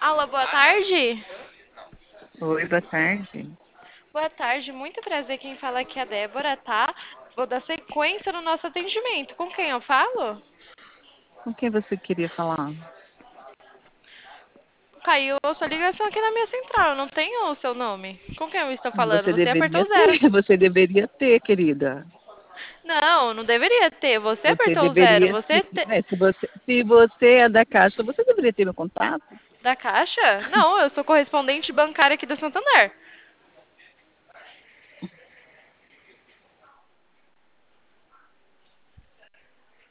Alô, boa tarde. Oi, boa tarde. Boa tarde, muito prazer. Quem fala aqui é a Débora, tá? Vou dar sequência no nosso atendimento. Com quem eu falo? Com quem você queria falar? Caiu a sua ligação aqui na minha central. Eu não tenho o seu nome. Com quem eu estou falando? Você Você apertou deveria zero. ter, você deveria ter, querida. Não, não deveria ter. Você Você apertou zero. deveria Você ter, né, se você é da Caixa, você deveria ter meu contato. da Caixa? Não, eu sou correspondente bancária aqui da Santander.